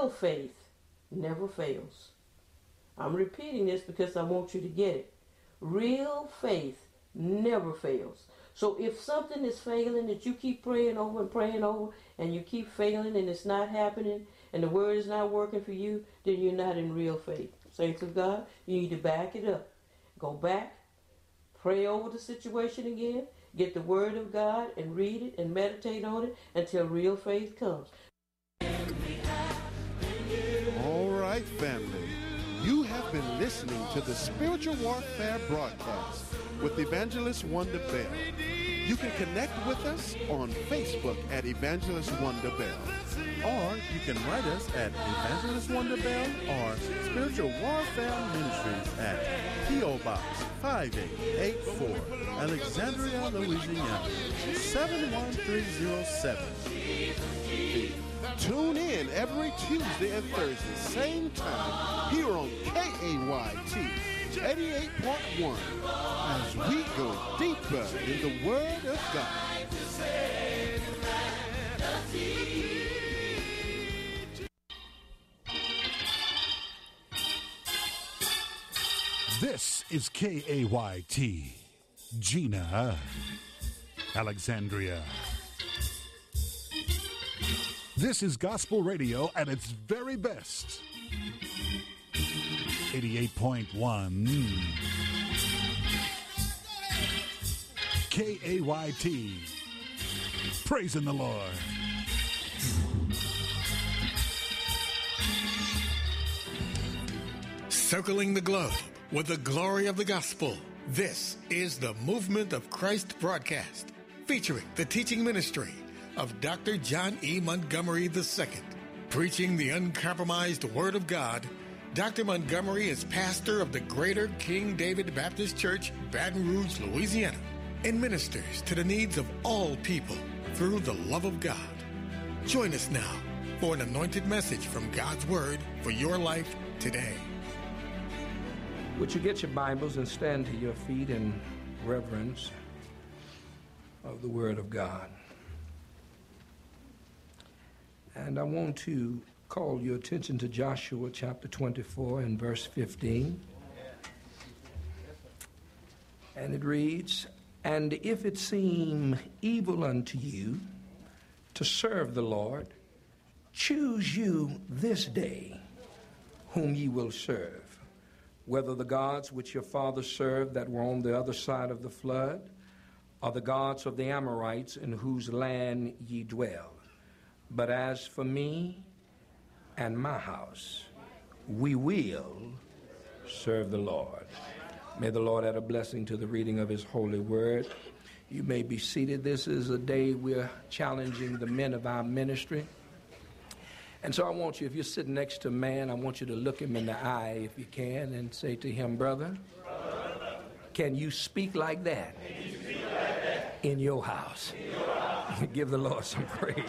real faith never fails. I'm repeating this because I want you to get it. Real faith never fails. So if something is failing that you keep praying over and you keep failing and it's not happening and the word is not working for you, then you're not in real faith. Saints of God, you need to back it up. Go back, pray over the situation again, get the word of God and read it and meditate on it until real faith comes. All right, family. You have been listening to the Spiritual Warfare broadcast with Evangelist Wonder Bell. You can connect with us on Facebook at Evangelist Wonder Bell. Or you can write us at Evangelist Wonder Bell or Spiritual Warfare Ministries at P.O. Box 5884, Alexandria, Louisiana, 71307. Tune in every Tuesday and Thursday, same time, here on KAYT 88.1, as we go deeper in the Word of God. This is KAYT, Gina, Alexandria. This is gospel radio at its very best. 88.1 KAYT. Praising the Lord. Circling the globe with the glory of the gospel. This is the Movement of Christ broadcast, featuring the teaching ministry of Dr. John E. Montgomery II. Preaching the uncompromised Word of God, Dr. Montgomery is pastor of the Greater King David Baptist Church, Baton Rouge, Louisiana, and ministers to the needs of all people through the love of God. Join us now for an anointed message from God's Word for your life today. Would you get your Bibles and stand to your feet in reverence of the Word of God? And I want to call your attention to Joshua chapter 24 and verse 15. And it reads, "And if it seem evil unto you to serve the Lord, choose you this day whom ye will serve, whether the gods which your fathers served that were on the other side of the flood, or the gods of the Amorites in whose land ye dwell. But as for me and my house, we will serve the Lord." May the Lord add a blessing to the reading of his holy word. You may be seated. This is a day we're challenging the men of our ministry. And so I want you, if you're sitting next to a man, I want you to look him in the eye if you can and say to him, "Brother, can you speak like that in your house?" Give the Lord some praise.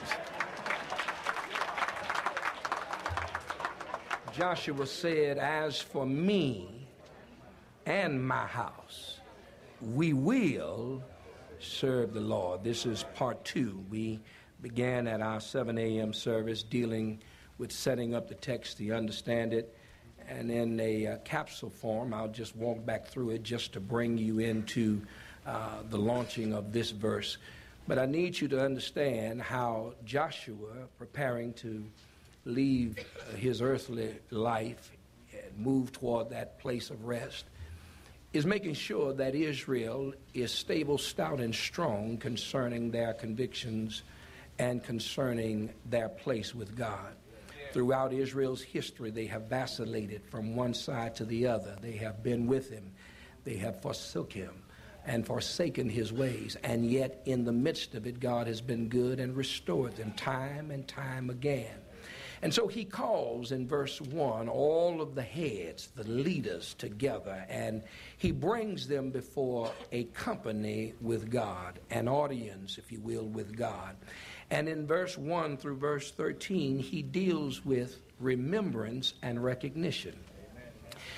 Joshua said, "As for me and my house, we will serve the Lord." This is part 2. We began at our 7 a.m. service dealing with setting up the text to understand it. And in a capsule form, I'll just walk back through it just to bring you into the launching of this verse. But I need you to understand how Joshua, preparing to leave his earthly life and move toward that place of rest, is making sure that Israel is stable, stout, and strong concerning their convictions and concerning their place with God. Throughout Israel's history, they have vacillated from one side to the other. They have been with him. They have forsook him and forsaken his ways. And yet, in the midst of it, God has been good and restored them time and time again. And so he calls in verse 1 all of the heads, the leaders, together, and he brings them before a company with God, an audience, if you will, with God. And in verse 1 through verse 13, he deals with remembrance and recognition.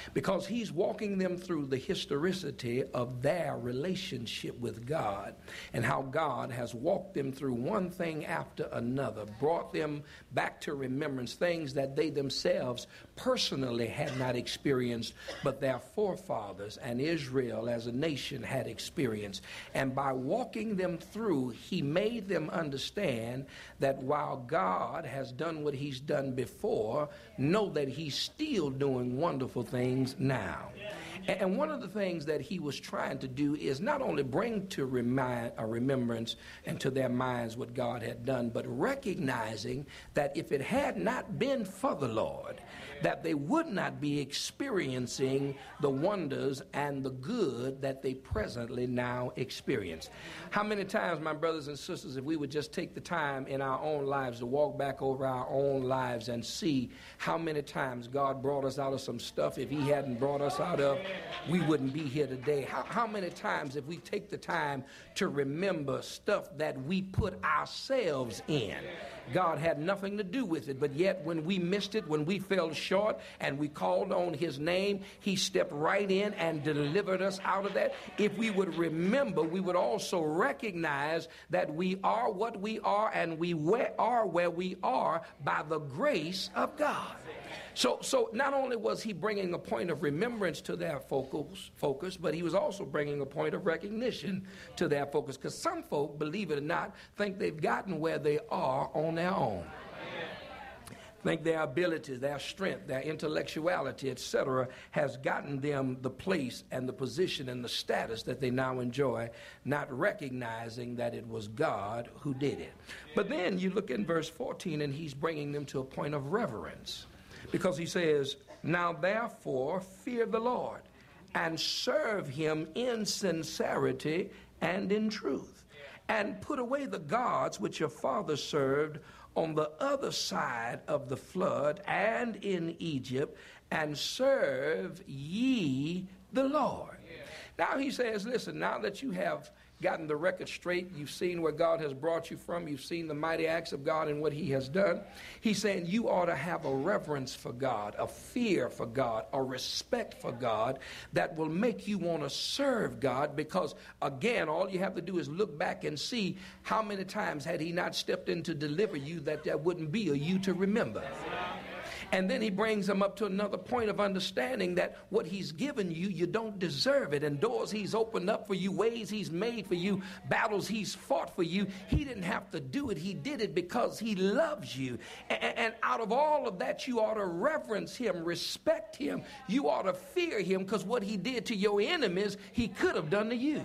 because he's walking them through the historicity of their relationship with God and how God has walked them through one thing after another, brought them back to remembrance, things that they themselves personally had not experienced, but their forefathers and Israel as a nation had experienced. And by walking them through, he made them understand that while God has done what he's done before, know that he's still doing wonderful things now. And one of the things that he was trying to do is not only bring to remembrance and to their minds what God had done, but recognizing that if it had not been for the Lord, that they would not be experiencing the wonders and the good that they presently now experience. How many times, my brothers and sisters, if we would just take the time in our own lives to walk back over our own lives and see how many times God brought us out of some stuff if he hadn't brought us out of, we wouldn't be here today. How many times if we take the time to remember stuff that we put ourselves in, God had nothing to do with it, but yet when we missed it, when we fell short and we called on his name, he stepped right in and delivered us out of that. If we would remember, we would also recognize that we are what we are and we are where we are by the grace of God. So not only was he bringing a point of remembrance to their focus, but he was also bringing a point of recognition to their focus, because some folk, believe it or not, think they've gotten where they are on their own. Think their abilities, their strength, their intellectuality, etc., has gotten them the place and the position and the status that they now enjoy, not recognizing that it was God who did it. But then you look in verse 14, and he's bringing them to a point of reverence. Because he says, now therefore fear the Lord and serve him in sincerity and in truth, and put away the gods which your fathers served on the other side of the flood and in Egypt, and serve ye the Lord. Now he says, listen, now that you have gotten the record straight, you've seen where God has brought you from, you've seen the mighty acts of God and what he has done, he's saying you ought to have a reverence for God, a fear for God, a respect for God that will make you want to serve God, because again, all you have to do is look back and see how many times had he not stepped in to deliver you that there wouldn't be a you to remember. And then he brings them up to another point of understanding that what he's given you, you don't deserve it. And doors he's opened up for you, ways he's made for you, battles he's fought for you, he didn't have to do it. He did it because he loves you. And out of all of that, you ought to reverence him, respect him. You ought to fear him, because what he did to your enemies, he could have done to you.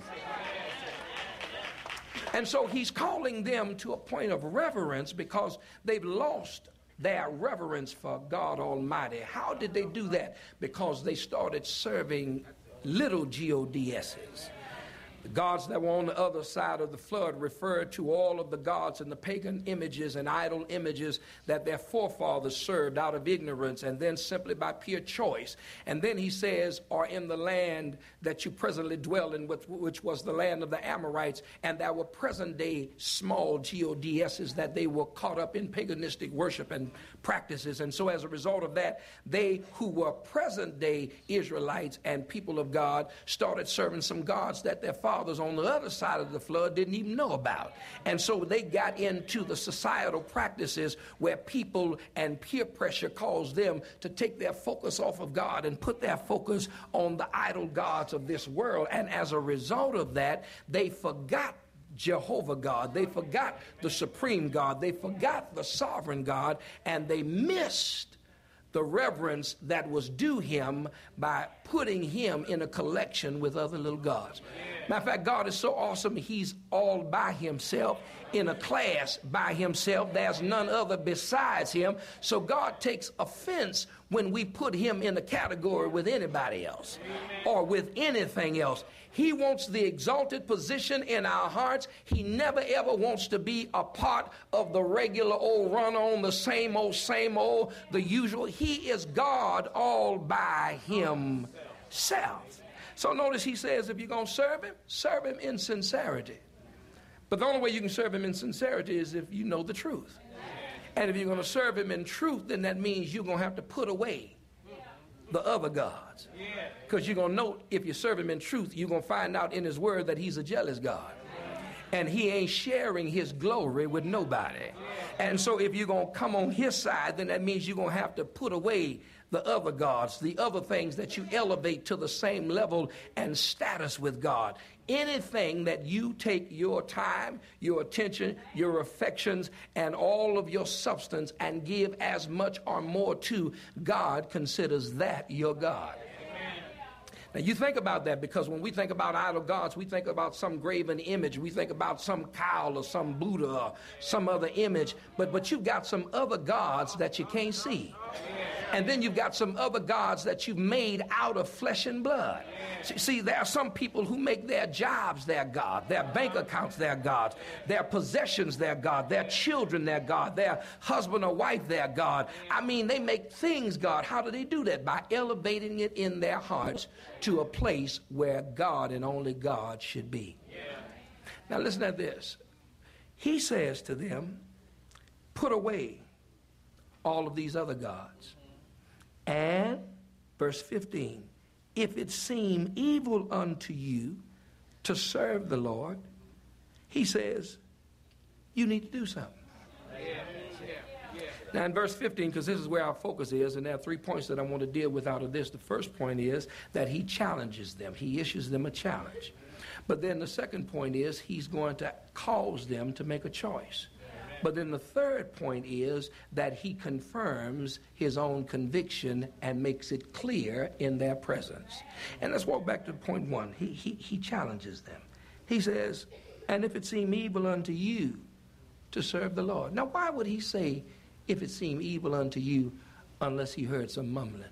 And so he's calling them to a point of reverence because they've lost their reverence for God Almighty. How did they do that? Because they started serving little gods's. The gods that were on the other side of the flood referred to all of the gods and the pagan images and idol images that their forefathers served out of ignorance and then simply by pure choice. And then he says, or in the land that you presently dwell in, which was the land of the Amorites, and there were present day small gods's that they were caught up in paganistic worship and practices. And so as a result of that, they who were present day Israelites and people of God started serving some gods that their fathers on the other side of the flood didn't even know about. And so they got into the societal practices where people and peer pressure caused them to take their focus off of God and put their focus on the idol gods of this world. And as a result of that, they forgot Jehovah God. They forgot the supreme God. They forgot the sovereign God, and they missed the reverence that was due him by putting him in a collection with other little gods. Matter of fact, God is so awesome, he's all by himself, in a class by himself. There's none other besides him. So God takes offense when we put him in a category with anybody else or with anything else. He wants the exalted position in our hearts. He never ever wants to be a part of the regular old run on, the same old, the usual. He is God all by himself. So notice he says, if you're going to serve him in sincerity. But the only way you can serve him in sincerity is if you know the truth. And if you're going to serve him in truth, then that means you're going to have to put away the other gods. Because you're going to know, if you serve him in truth, you're going to find out in his word that he's a jealous God. And he ain't sharing his glory with nobody. And so if you're going to come on his side, then that means you're going to have to put away the other gods, the other things that you elevate to the same level and status with God. Anything that you take your time, your attention, your affections, and all of your substance and give as much or more to, God considers that your God. Now you think about that, because when we think about idol gods, we think about some graven image. We think about some cow or some Buddha or some other image. But you've got some other gods that you can't see. And then you've got some other gods that you've made out of flesh and blood. See, there are some people who make their jobs their God, their bank accounts their gods, their possessions their God, their children their God, their husband or wife their God. I mean, they make things God. How do they do that? By elevating it in their hearts to a place where God and only God should be. Now listen to this. He says to them, put away all of these other gods. And, verse 15, if it seem evil unto you to serve the Lord, he says, you need to do something. Now in verse 15, because this is where our focus is, and there are 3 points that I want to deal with out of this. The first point is that he challenges them. He issues them a challenge. But then the second point is he's going to cause them to make a choice. But then the third point is that he confirms his own conviction and makes it clear in their presence. And let's walk back to point 1. He challenges them. He says, and if it seem evil unto you to serve the Lord. Now, why would he say, if it seem evil unto you, unless he heard some mumbling,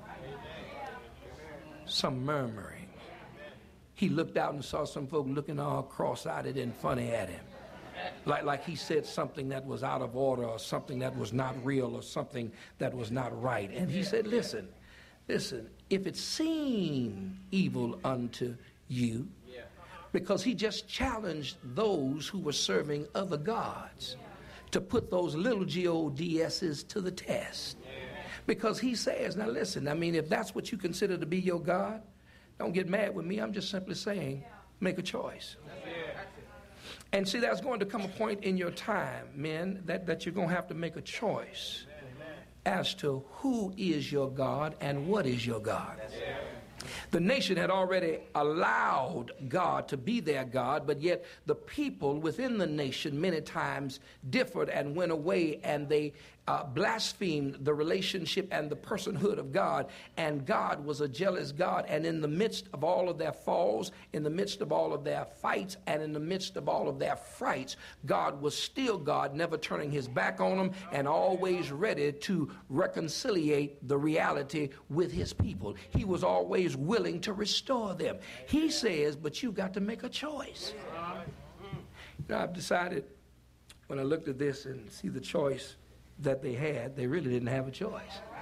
some murmuring? He looked out and saw some folk looking all cross-eyed and funny at him. Like he said something that was out of order, or something that was not real, or something that was not right. And he said, listen, if it seem evil unto you, because he just challenged those who were serving other gods to put those little G-O-D-S's to the test. Because he says, now listen, I mean, if that's what you consider to be your God, don't get mad with me. I'm just simply saying, make a choice. And see, there's going to come a point in your time, men, that you're going to have to make a choice as to who is your God and what is your God. The nation had already allowed God to be their God, but yet the people within the nation many times differed and went away, and they blasphemed the relationship and the personhood of God. And God was a jealous God. And in the midst of all of their falls, in the midst of all of their fights, and in the midst of all of their frights, God was still God, never turning his back on them, and always ready to reconciliate the reality with his people. He was always willing to restore them. He says, but you've got to make a choice. You know, I've decided, when I looked at this and see the choice that they had, they really didn't have a choice.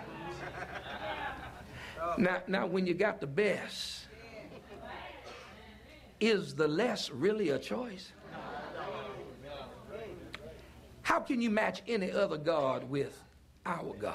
Now, when you got the best, is the less really a choice? How can you match any other God with our God?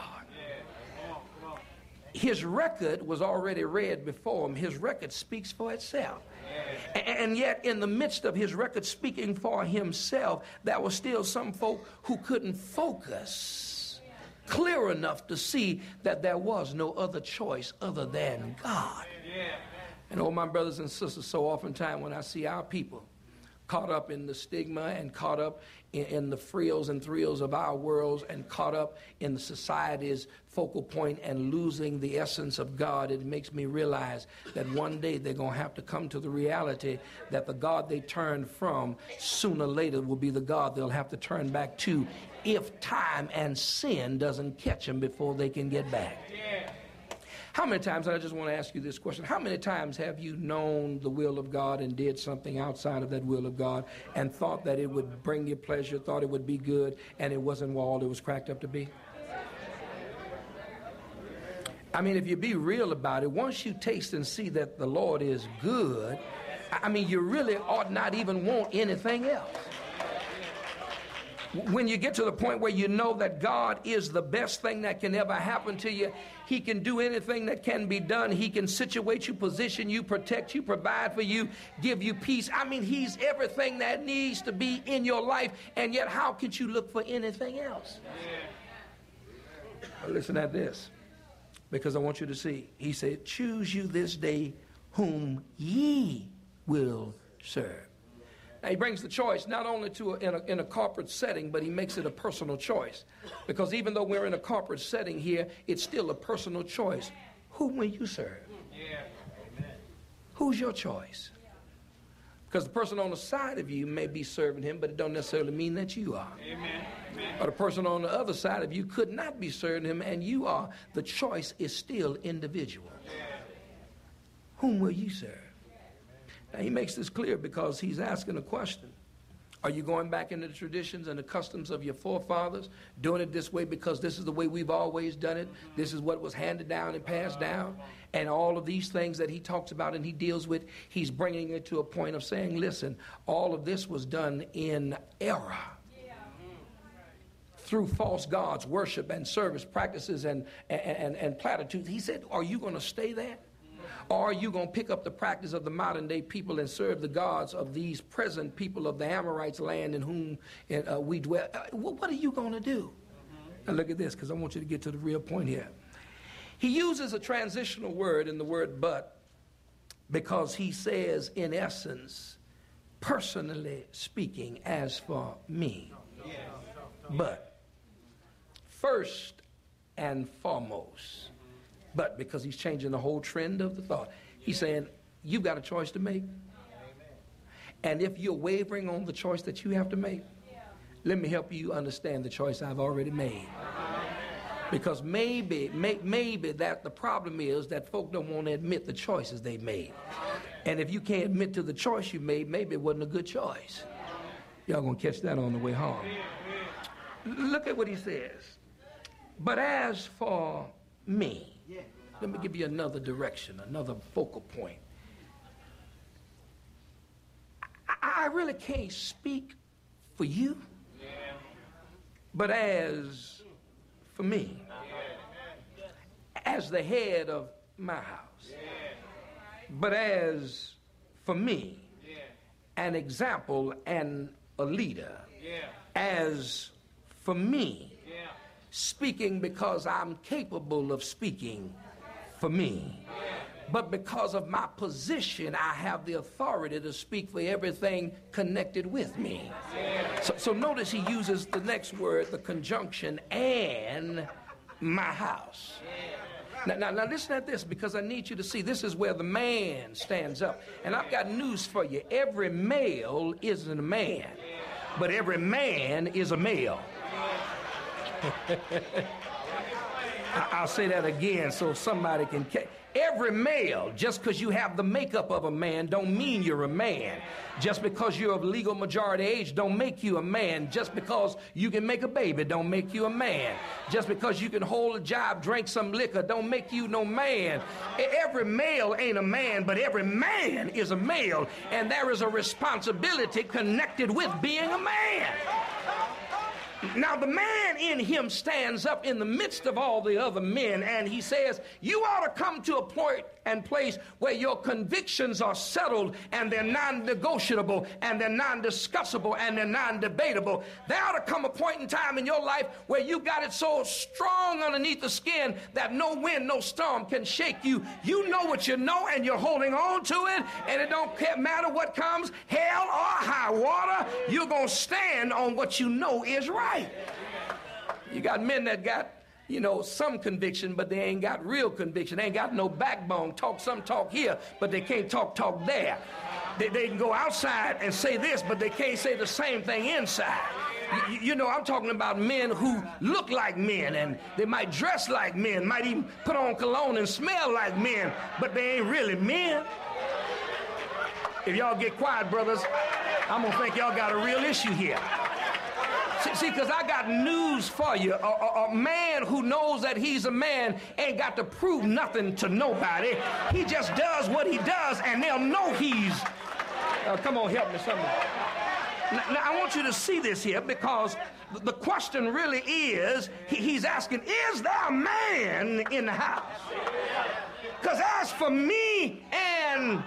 His record was already read before him. His record speaks for itself. And yet, in the midst of his record speaking for himself, there were still some folk who couldn't focus clear enough to see that there was no other choice other than God. And oh, my brothers and sisters, so oftentimes when I see our people caught up in the stigma and caught up in the frills and thrills of our worlds and caught up in the society's focal point and losing the essence of God, it makes me realize that one day they're going to have to come to the reality that the God they turned from sooner or later will be the God they'll have to turn back to if time and sin doesn't catch them before they can get back. How many times, and I just want to ask you this question, how many times have you known the will of God and did something outside of that will of God and thought that it would bring you pleasure, thought it would be good, and it wasn't all it was cracked up to be? I mean, if you be real about it, once you taste and see that the Lord is good, I mean, you really ought not even want anything else. When you get to the point where you know that God is the best thing that can ever happen to you, he can do anything that can be done. He can situate you, position you, protect you, provide for you, give you peace. I mean, he's everything that needs to be in your life, and yet how could you look for anything else? Well, listen at this, because I want you to see. He said, choose you this day whom ye will serve. Now, he brings the choice not only to in a corporate setting, but he makes it a personal choice. Because even though we're in a corporate setting here, it's still a personal choice. Whom will you serve? Yeah. Who's your choice? Because the person on the side of you may be serving him, but it don't necessarily mean that you are. Amen. Or the person on the other side of you could not be serving him, and you are. The choice is still individual. Yeah. Whom will you serve? Now, he makes this clear because he's asking a question. Are you going back into the traditions and the customs of your forefathers, doing it this way because this is the way we've always done it? This is what was handed down and passed down? And all of these things that he talks about and he deals with, he's bringing it to a point of saying, listen, all of this was done in error. Through false gods, worship and service practices and platitudes. He said, are you going to stay there? Or are you going to pick up the practice of the modern day people and serve the gods of these present people of the Amorites land in whom we dwell? What are you going to do? Now look at this, because I want you to get to the real point here. He uses a transitional word in the word but, because he says, in essence, personally speaking, as for me. But, first and foremost, but, because he's changing the whole trend of the thought. He's saying, you've got a choice to make. And if you're wavering on the choice that you have to make, let me help you understand the choice I've already made. Because maybe that the problem is that folk don't want to admit the choices they made. And if you can't admit to the choice you made, maybe it wasn't a good choice. Y'all gonna catch that on the way home. Look at what he says. But as for me, let me give you another direction, another focal point. I really can't speak for you, but as for me, as the head of my house, but as for me, an example and a leader, as for me, speaking because I'm capable of speaking for me. But because of my position, I have the authority to speak for everything connected with me. So notice he uses the next word, the conjunction, and my house. Now listen at this, because I need you to see this is where the man stands up. And I've got news for you. Every male isn't a man, but every man is a male. I'll say that again so somebody can catch. Every male, just because you have the makeup of a man, don't mean you're a man. Just because you're of legal majority age, don't make you a man. Just because you can make a baby, don't make you a man. Just because you can hold a job, drink some liquor, don't make you no man. Every male ain't a man, but every man is a male, and there is a responsibility connected with being a man. Now, the man in him stands up in the midst of all the other men, and he says, you ought to come to a point and place where your convictions are settled, and they're non-negotiable, and they're non-discussable, and they're non-debatable. There ought to come a point in time in your life where you got it so strong underneath the skin that no wind, no storm can shake you. You know what you know, and you're holding on to it, and it don't matter what comes, hell or high water, you're going to stand on what you know is right. You got men that got, some conviction, but they ain't got real conviction. They ain't got no backbone. Talk some talk here, but they can't talk there. They can go outside and say this, but they can't say the same thing inside. I'm talking about men who look like men, and they might dress like men, might even put on cologne and smell like men, but they ain't really men. If y'all get quiet, brothers, I'm going to think y'all got a real issue here. See, because I got news for you. A man who knows that he's a man ain't got to prove nothing to nobody. He just does what he does, and they'll know he's... come on, help me, somebody. Now, I want you to see this here, because The question really is, he's asking, is there a man in the house? Because as for me and...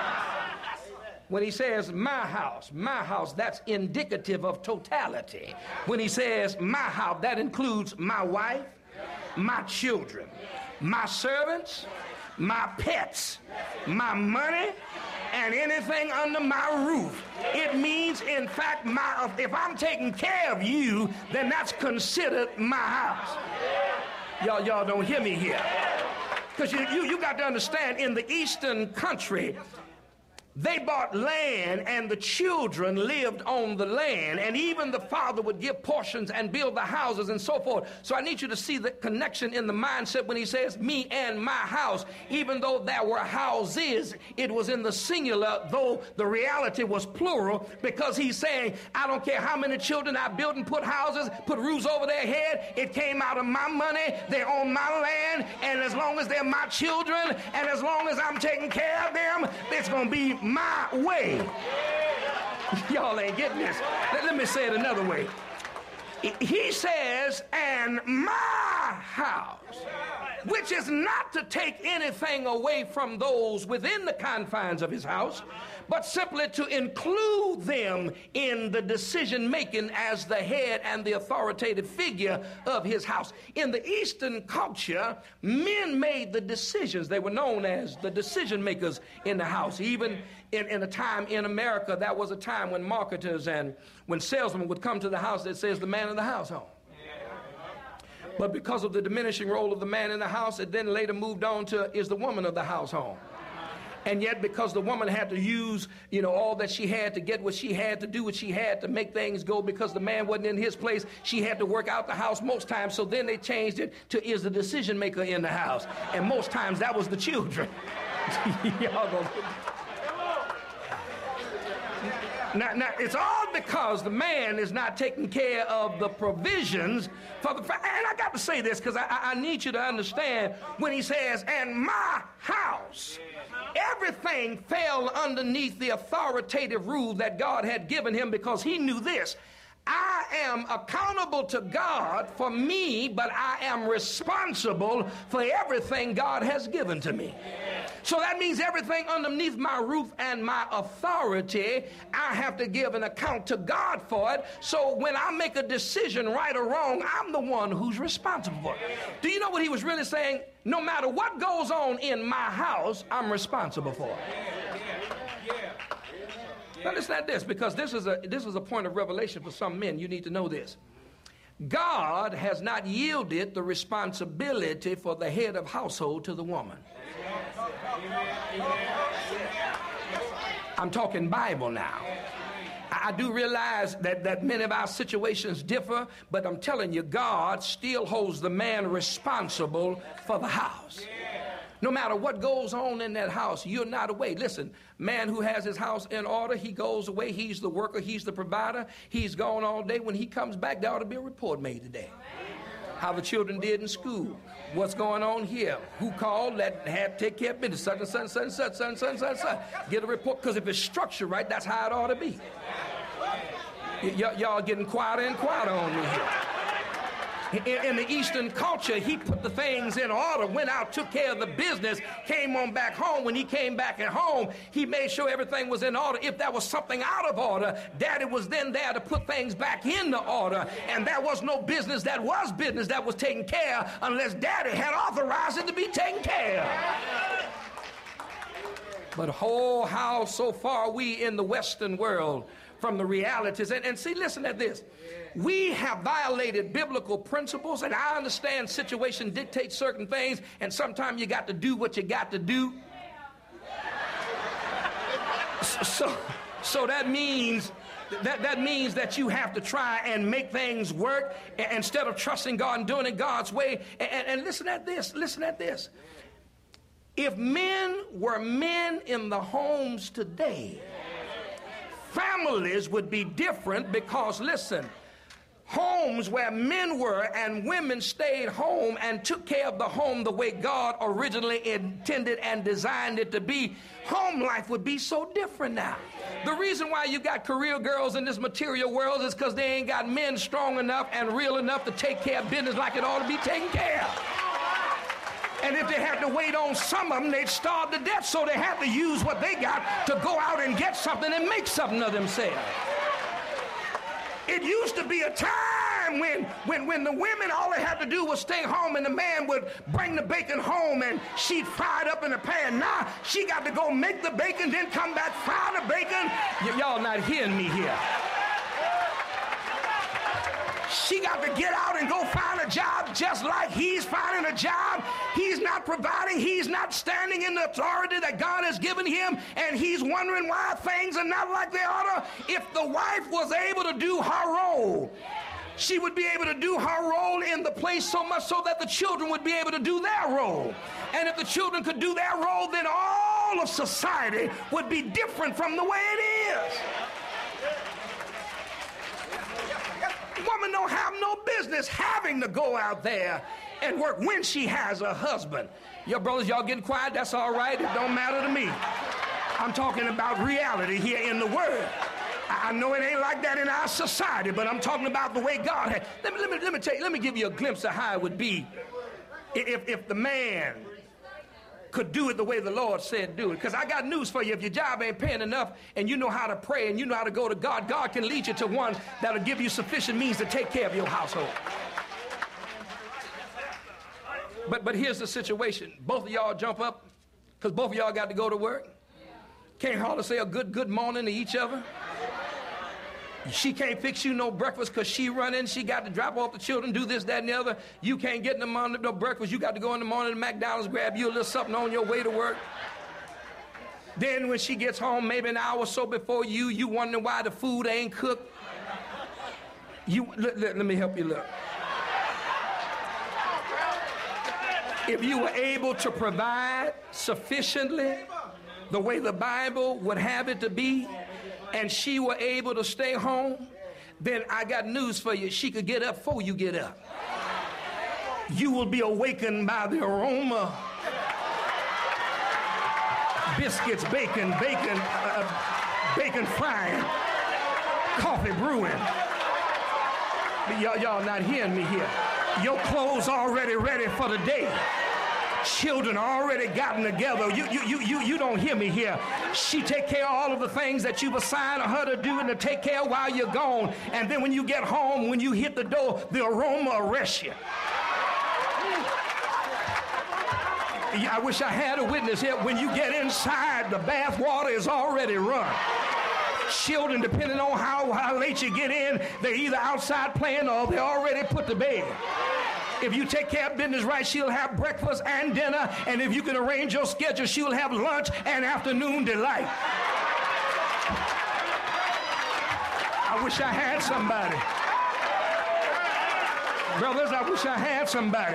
When he says my house, that's indicative of totality. When he says my house, that includes my wife, my children, my servants, my pets, my money, and anything under my roof. It means, in fact, if I'm taking care of you, then that's considered my house. Y'all don't hear me here. Because you got to understand, in the Eastern country, they bought land and the children lived on the land, and even the father would give portions and build the houses and so forth. So I need you to see the connection in the mindset when he says me and my house. Even though there were houses, it was in the singular, though the reality was plural, because he's saying, I don't care how many children I built and put houses, put roofs over their head, it came out of my money, they're on my land, and as long as they're my children, and as long as I'm taking care of them, it's going to be my way. Y'all ain't getting this. Let me say it another way. He says, and my house, which is not to take anything away from those within the confines of his house, but simply to include them in the decision making as the head and the authoritative figure of his house. In the Eastern culture, men made the decisions. They were known as the decision makers in the house. Even in a time in America, that was a time when marketers and when salesmen would come to the house that says the man of the house home. But because of the diminishing role of the man in the house, it then later moved on to is the woman of the house home. And yet, because the woman had to use, all that she had to get what she had to do what she had to make things go, because the man wasn't in his place, she had to work out the house most times. So then they changed it to is the decision maker in the house. And most times that was the children. Y'all gonna... Now, it's all because the man is not taking care of the provisions for the... And I got to say this because I need you to understand when he says, and my house... Everything fell underneath the authoritative rule that God had given him, because he knew this. I am accountable to God for me, but I am responsible for everything God has given to me. So that means everything underneath my roof and my authority, I have to give an account to God for it. So when I make a decision, right or wrong, I'm the one who's responsible for it. Do you know what he was really saying? No matter what goes on in my house, I'm responsible for it. Now listen at this, because this is a point of revelation for some men. You need to know this. God has not yielded the responsibility for the head of household to the woman. I'm talking Bible now. I do realize that many of our situations differ, but I'm telling you, God still holds the man responsible for the house. No matter what goes on in that house, you're not away. Listen, man who has his house in order, he goes away. He's the worker. He's the provider. He's gone all day. When he comes back, there ought to be a report made today. How the children did in school. What's going on here? Who called? Take care of business. Such and such, such and such, such and such, such and such. Get a report, because if it's structured right, that's how it ought to be. Y'all getting quieter and quieter on me here. In the Eastern culture, he put the things in order, went out, took care of the business, came on back home. When he came back at home, he made sure everything was in order. If there was something out of order, Daddy was then there to put things back into order. And there was no business that was taken care of unless Daddy had authorized it to be taken care of. But how so far are we in the Western world from the realities? And see, listen at this. We have violated biblical principles, and I understand situation dictates certain things, and sometimes you got to do what you got to do. So that means that you have to try and make things work instead of trusting God and doing it God's way. And listen at this. If men were men in the homes today, families would be different, because, listen, homes where men were and women stayed home and took care of the home the way God originally intended and designed it to be, home life would be so different now. The reason why you got career girls in this material world is because they ain't got men strong enough and real enough to take care of business like it ought to be taken care of. And if they had to wait on some of them, they'd starve to death, so they had to use what they got to go out and get something and make something of themselves. It used to be a time when the women, all they had to do was stay home and the man would bring the bacon home and she'd fry it up in a pan. Now she got to go make the bacon, then come back, fry the bacon. Y'all not hearing me here. She got to get out and go find a job just like he's finding a job. He's not providing. He's not standing in the authority that God has given him, and he's wondering why things are not like they ought to. If the wife was able to do her role, she would be able to do her role in the place so much so that the children would be able to do their role. And if the children could do their role, then all of society would be different from the way it is. Woman don't have no business having to go out there and work when she has a husband. Your brothers, y'all getting quiet? That's all right. It don't matter to me. I'm talking about reality here in the Word. I know it ain't like that in our society, but I'm talking about the way God had. Let me give you a glimpse of how it would be if the man could do it the way the Lord said do it. Because I got news for you. If your job ain't paying enough and you know how to pray and you know how to go to God, God can lead you to ones that'll give you sufficient means to take care of your household. But here's the situation. Both of y'all jump up because both of y'all got to go to work. Can't hardly say a good morning to each other. She can't fix you no breakfast because she running. She got to drop off the children, do this, that, and the other. You can't get in the morning no breakfast. You got to go in the morning to McDonald's, grab you a little something on your way to work. Then when she gets home, maybe an hour or so before you wondering why the food ain't cooked. Let me help you look. If you were able to provide sufficiently the way the Bible would have it to be, and she were able to stay home, then I got news for you. She could get up before you get up. You will be awakened by the aroma. Biscuits, bacon frying, coffee brewing. But y'all not hearing me here. Your clothes already ready for the day. Children already gotten together. You don't hear me here. She take care of all of the things that you've assigned her to do and to take care of while you're gone. And then when you get home, when you hit the door, the aroma arrests you. I wish I had a witness here. When you get inside, the bath water is already run. Children, depending on how late you get in, they're either outside playing or they're already put to bed. If you take care of business right, she'll have breakfast and dinner. And if you can arrange your schedule, she'll have lunch and afternoon delight. I wish I had somebody. Brothers, I wish I had somebody.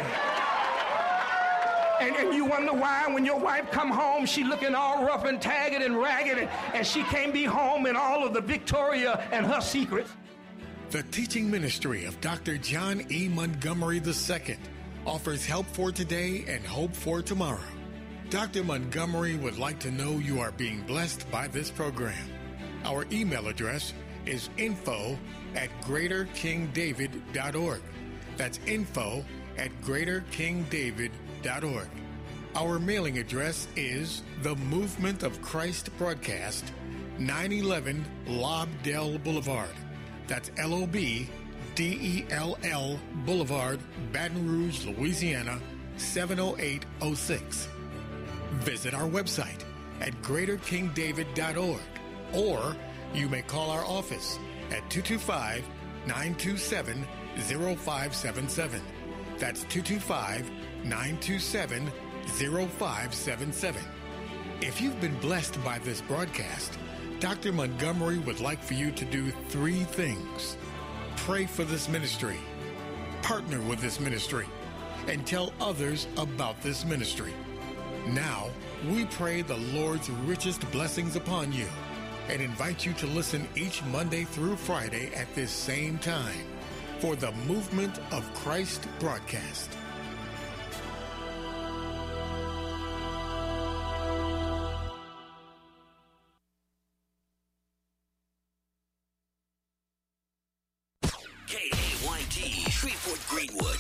And you wonder why when your wife come home, she looking all rough and tagged and ragged, and she can't be home in all of the Victoria and her secrets. The teaching ministry of Dr. John E. Montgomery II offers help for today and hope for tomorrow. Dr. Montgomery would like to know you are being blessed by this program. Our email address is info@greaterkingdavid.org. That's info@greaterkingdavid.org. Our mailing address is The Movement of Christ Broadcast, 911 Lobdell Boulevard. That's LOBDELL Boulevard, Baton Rouge, Louisiana, 70806. Visit our website at greaterkingdavid.org, or you may call our office at 225-927-0577. That's 225-927-0577. If you've been blessed by this broadcast, Dr. Montgomery would like for you to do 3 things. Pray for this ministry, partner with this ministry, and tell others about this ministry. Now, we pray the Lord's richest blessings upon you and invite you to listen each Monday through Friday at this same time. for the Movement of Christ broadcast. KAYT, Shreveport, Greenwood.